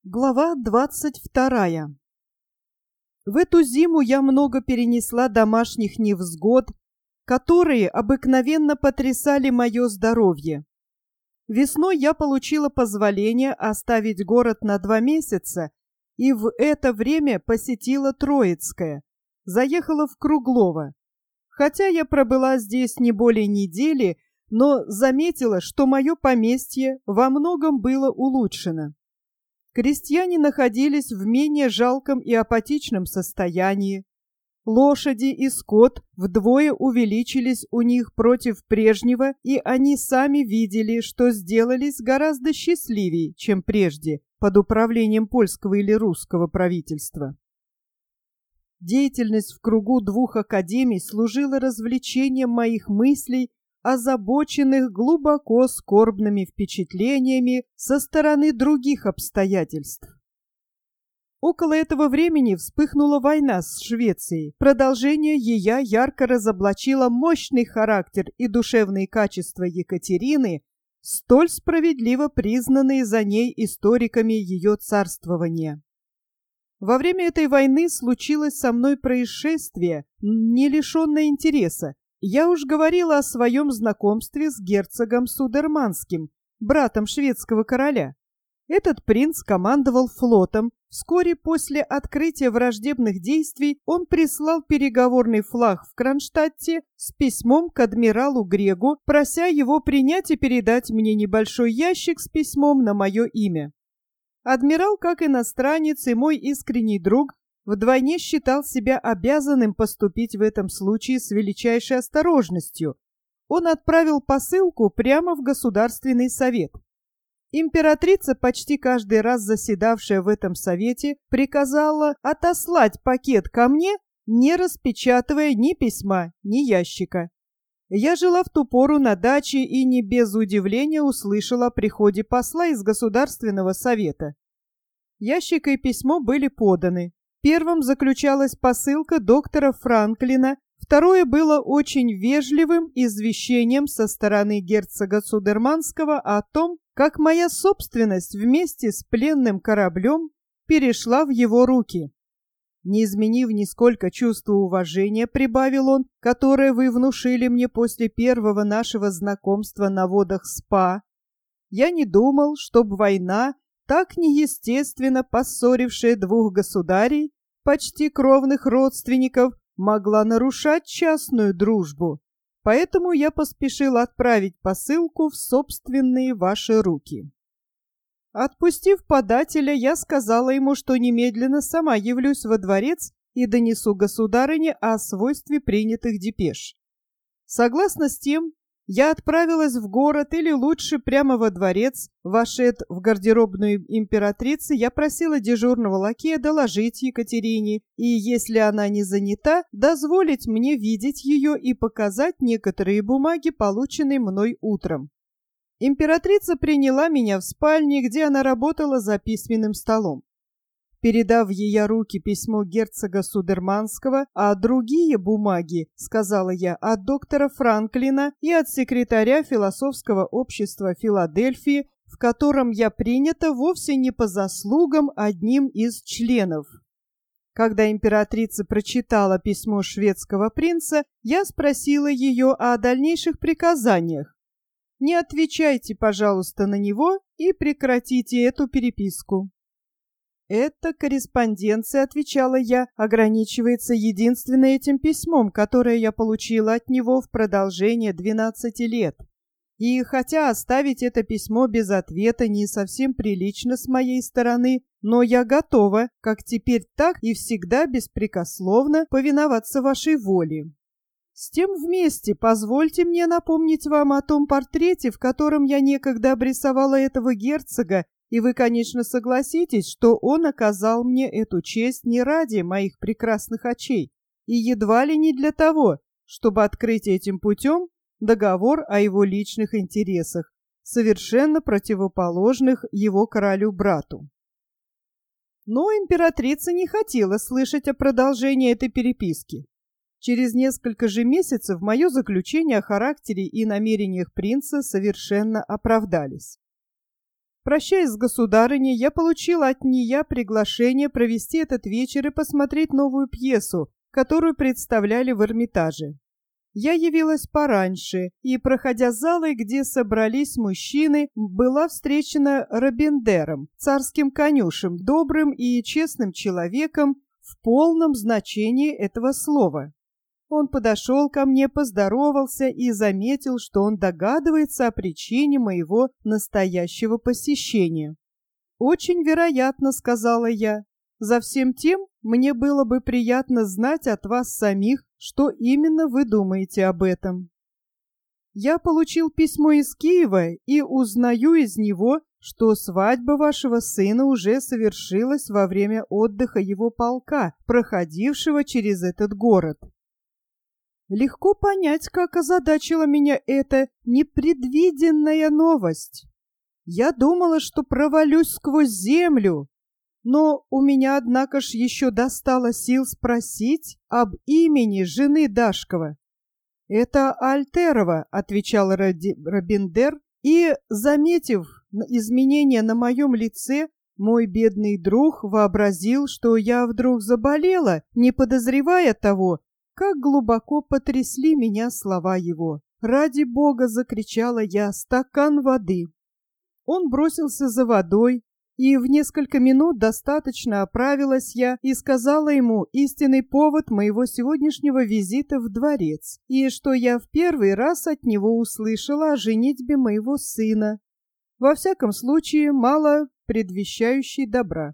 Глава 22. В эту зиму я много перенесла домашних невзгод, которые обыкновенно потрясали мое здоровье. Весной я получила позволение оставить город на 2 месяца и в это время посетила Троицкое, заехала в Круглово. Хотя я пробыла здесь не более недели, но заметила, что мое поместье во многом было улучшено. Крестьяне находились в менее жалком и апатичном состоянии. Лошади и скот вдвое увеличились у них против прежнего, и они сами видели, что сделались гораздо счастливее, чем прежде, под управлением польского или русского правительства. Деятельность в кругу 2 академий служила развлечением моих мыслей, озабоченных глубоко скорбными впечатлениями со стороны других обстоятельств. Около этого времени вспыхнула война с Швецией. Продолжение ее ярко разоблачило мощный характер и душевные качества Екатерины, столь справедливо признанные за ней историками ее царствования. Во время этой войны случилось со мной происшествие, не лишенное интереса. Я уж говорила о своем знакомстве с герцогом Судерманским, братом шведского короля. Этот принц командовал флотом. Вскоре после открытия враждебных действий он прислал переговорный флаг в Кронштадте с письмом к адмиралу Грегу, прося его принять и передать мне небольшой ящик с письмом на мое имя. Адмирал, как иностранец и мой искренний друг, вдвойне считал себя обязанным поступить в этом случае с величайшей осторожностью. Он отправил посылку прямо в Государственный совет. Императрица, почти каждый раз заседавшая в этом совете, приказала отослать пакет ко мне, не распечатывая ни письма, ни ящика. Я жила в ту пору на даче и не без удивления услышала о приходе посла из Государственного совета. Ящик и письмо были поданы. Первым заключалась посылка доктора Франклина, второе было очень вежливым извещением со стороны герцога Судерманского о том, как моя собственность вместе с пленным кораблем перешла в его руки. Не изменив нисколько чувства уважения, прибавил он, которое вы внушили мне после первого нашего знакомства на водах СПА, я не думал, чтоб война, так неестественно поссорившая 2 государей, почти кровных родственников, могла нарушать частную дружбу. Поэтому я поспешил отправить посылку в собственные ваши руки. Отпустив подателя, я сказала ему, что немедленно сама явлюсь во дворец и донесу государыне о свойстве принятых депеш. Согласно с тем, я отправилась в город, или лучше прямо во дворец. Вошед в гардеробную императрицы, я просила дежурного лакея доложить Екатерине, и, если она не занята, дозволить мне видеть ее и показать некоторые бумаги, полученные мной утром. Императрица приняла меня в спальне, где она работала за письменным столом. Передав в ее руки письмо герцога Судерманского, а другие бумаги, сказала я, от доктора Франклина и от секретаря философского общества Филадельфии, в котором я принята вовсе не по заслугам одним из членов. Когда императрица прочитала письмо шведского принца, я спросила ее о дальнейших приказаниях. Не отвечайте, пожалуйста, на него и прекратите эту переписку. «Эта корреспонденция, — отвечала я, — ограничивается единственно этим письмом, которое я получила от него в продолжение 12 лет. И хотя оставить это письмо без ответа не совсем прилично с моей стороны, но я готова, как теперь, так и всегда беспрекословно повиноваться вашей воле. С тем вместе позвольте мне напомнить вам о том портрете, в котором я некогда обрисовала этого герцога, и вы, конечно, согласитесь, что он оказал мне эту честь не ради моих прекрасных очей, и едва ли не для того, чтобы открыть этим путем договор о его личных интересах, совершенно противоположных его королю-брату. Но императрица не хотела слышать о продолжении этой переписки. Через несколько же месяцев мое заключение о характере и намерениях принца совершенно оправдались. Прощаясь с государыней, я получила от нее приглашение провести этот вечер и посмотреть новую пьесу, которую представляли в Эрмитаже. Я явилась пораньше и, проходя залой, где собрались мужчины, была встречена Робендером, царским конюшем, добрым и честным человеком в полном значении этого слова. Он подошел ко мне, поздоровался и заметил, что он догадывается о причине моего настоящего посещения. «Очень вероятно», — сказала я. «За всем тем мне было бы приятно знать от вас самих, что именно вы думаете об этом». «Я получил письмо из Киева и узнаю из него, что свадьба вашего сына уже совершилась во время отдыха его полка, проходившего через этот город». Легко понять, как озадачила меня эта непредвиденная новость. Я думала, что провалюсь сквозь землю, но у меня, однако ж, еще достало сил спросить об имени жены Дашкова. «Это Альтерова», — отвечал Робендер, и, заметив изменения на моем лице, мой бедный друг вообразил, что я вдруг заболела, не подозревая того, как глубоко потрясли меня слова его. «Ради Бога!» — закричала я, — «стакан воды!» Он бросился за водой, и в несколько минут достаточно оправилась я и сказала ему истинный повод моего сегодняшнего визита в дворец, и что я в первый раз от него услышала о женитьбе моего сына, во всяком случае мало предвещающей добра.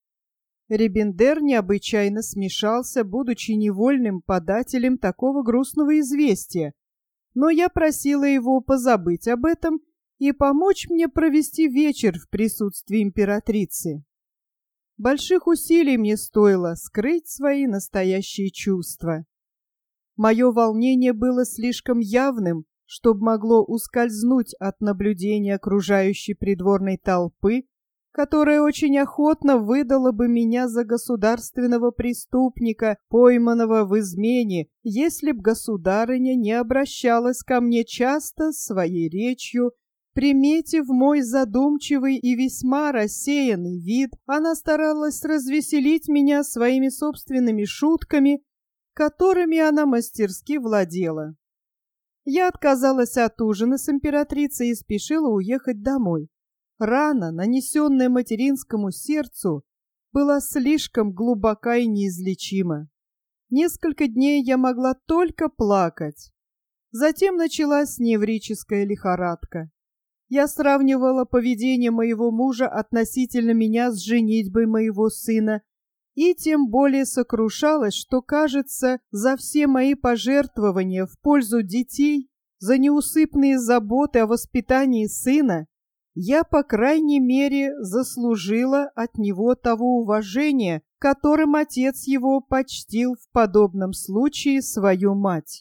Робендер необычайно смешался, будучи невольным подателем такого грустного известия, но я просила его позабыть об этом и помочь мне провести вечер в присутствии императрицы. Больших усилий мне стоило скрыть свои настоящие чувства. Мое волнение было слишком явным, чтобы могло ускользнуть от наблюдения окружающей придворной толпы, которая очень охотно выдала бы меня за государственного преступника, пойманного в измене, если б государыня не обращалась ко мне часто своей речью. Приметив мой задумчивый и весьма рассеянный вид, она старалась развеселить меня своими собственными шутками, которыми она мастерски владела. Я отказалась от ужина с императрицей и спешила уехать домой. Рана, нанесенная материнскому сердцу, была слишком глубока и неизлечима. Несколько дней я могла только плакать. Затем началась неврическая лихорадка. Я сравнивала поведение моего мужа относительно меня с женитьбой моего сына и тем более сокрушалась, что, кажется, за все мои пожертвования в пользу детей, за неусыпные заботы о воспитании сына, я, по крайней мере, заслужила от него того уважения, которым отец его почтил в подобном случае свою мать.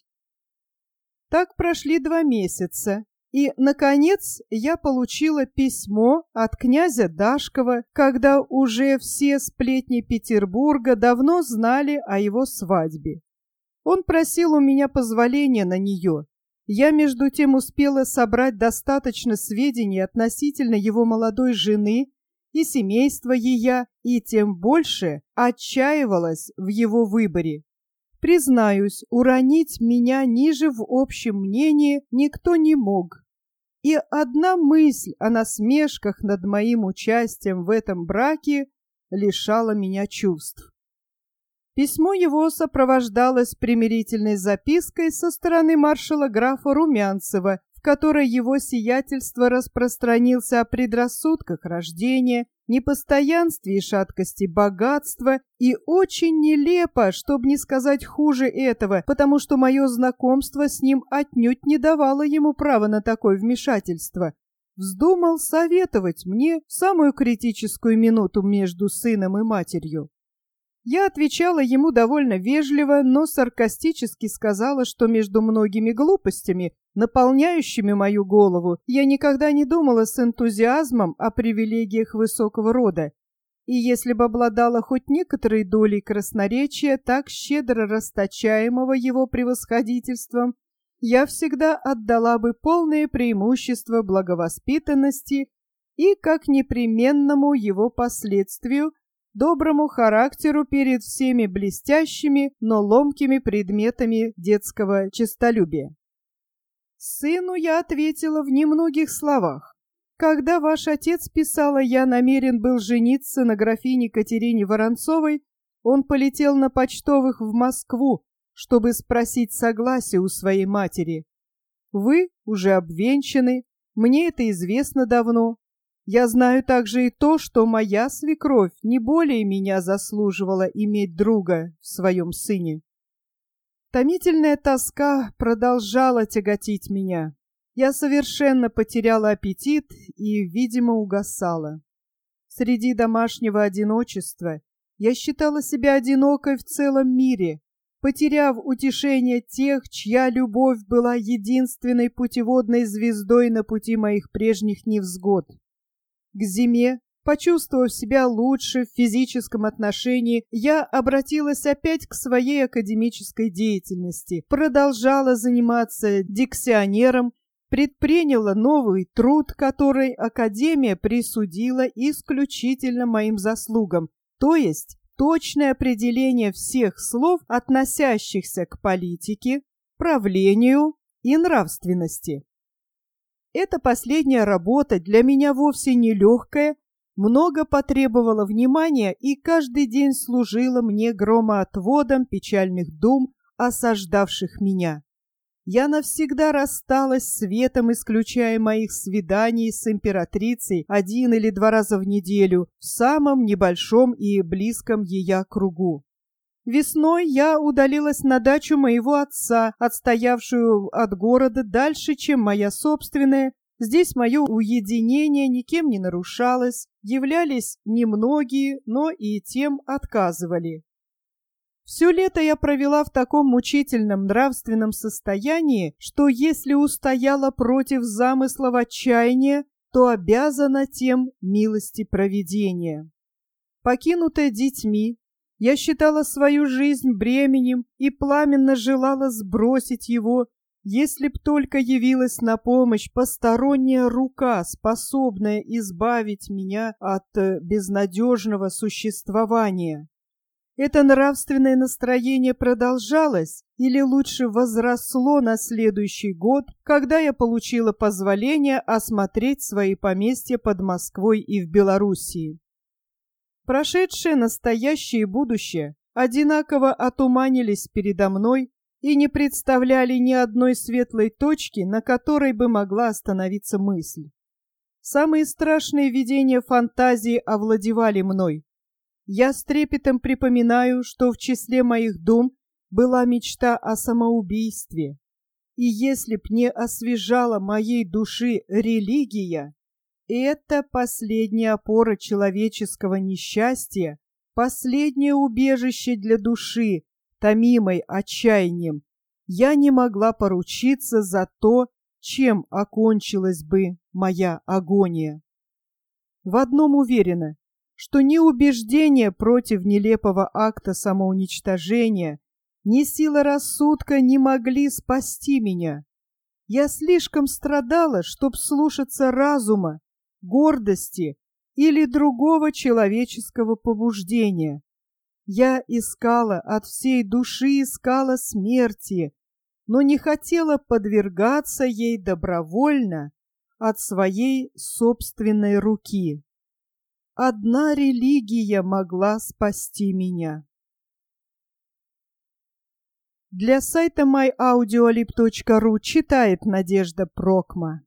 Так прошли 2 месяца. И, наконец, я получила письмо от князя Дашкова, когда уже все сплетни Петербурга давно знали о его свадьбе. Он просил у меня позволения на нее. Я, между тем, успела собрать достаточно сведений относительно его молодой жены и семейства ее, и тем больше отчаивалась в его выборе. Признаюсь, уронить меня ниже в общем мнении никто не мог. И одна мысль о насмешках над моим участием в этом браке лишала меня чувств. Письмо его сопровождалось примирительной запиской со стороны маршала графа Румянцева, в которой его сиятельство распространился о предрассудках рождения, непостоянстве и шаткости богатства, и очень нелепо, чтобы не сказать хуже этого, потому что мое знакомство с ним отнюдь не давало ему права на такое вмешательство, вздумал советовать мне в самую критическую минуту между сыном и матерью. Я отвечала ему довольно вежливо, но саркастически сказала, что между многими глупостями, наполняющими мою голову, я никогда не думала с энтузиазмом о привилегиях высокого рода, и если бы обладала хоть некоторой долей красноречия, так щедро расточаемого его превосходительством, я всегда отдала бы полное преимущество благовоспитанности и как непременному его последствию доброму характеру перед всеми блестящими, но ломкими предметами детского честолюбия. Сыну я ответила в немногих словах. Когда ваш отец писала, я намерен был жениться на графине Катерине Воронцовой, он полетел на почтовых в Москву, чтобы спросить согласия у своей матери. Вы уже обвенчаны, мне это известно давно. Я знаю также и то, что моя свекровь не более меня заслуживала иметь друга в своем сыне. Томительная тоска продолжала тяготить меня. Я совершенно потеряла аппетит и, видимо, угасала. Среди домашнего одиночества я считала себя одинокой в целом мире, потеряв утешение тех, чья любовь была единственной путеводной звездой на пути моих прежних невзгод. К зиме, почувствовав себя лучше в физическом отношении, я обратилась опять к своей академической деятельности, продолжала заниматься диксионером, предприняла новый труд, который Академия присудила исключительно моим заслугам, то есть точное определение всех слов, относящихся к политике, правлению и нравственности. Эта последняя работа для меня вовсе не легкая, много потребовала внимания и каждый день служила мне громоотводом печальных дум, осаждавших меня. Я навсегда рассталась с светом, исключая моих свиданий с императрицей 1 или 2 раза в неделю в самом небольшом и близком ее кругу. Весной я удалилась на дачу моего отца, отстоявшую от города дальше, чем моя собственная. Здесь мое уединение никем не нарушалось, являлись немногие, но и тем отказывали. Все лето я провела в таком мучительном нравственном состоянии, что если устояла против замыслов отчаяния, то обязана тем милости провидения. Покинутая детьми, я считала свою жизнь бременем и пламенно желала сбросить его, если б только явилась на помощь посторонняя рука, способная избавить меня от безнадежного существования. Это нравственное настроение продолжалось, или лучше возросло на следующий год, когда я получила позволение осмотреть свои поместья под Москвой и в Белоруссии. Прошедшее, настоящее и будущее одинаково отуманились передо мной и не представляли ни одной светлой точки, на которой бы могла остановиться мысль. Самые страшные видения фантазии овладевали мной. Я с трепетом припоминаю, что в числе моих дум была мечта о самоубийстве. И если б не освежала моей души религия, это последняя опора человеческого несчастья, последнее убежище для души, томимой отчаянием, я не могла поручиться за то, чем окончилась бы моя агония. В одном уверена, что ни убеждение против нелепого акта самоуничтожения, ни сила рассудка не могли спасти меня. Я слишком страдала, чтоб слушаться разума, гордости или другого человеческого побуждения. Я искала, от всей души искала смерти, но не хотела подвергаться ей добровольно от своей собственной руки. Одна религия могла спасти меня. Для сайта myaudioLib.ru читает Надежда Прокма.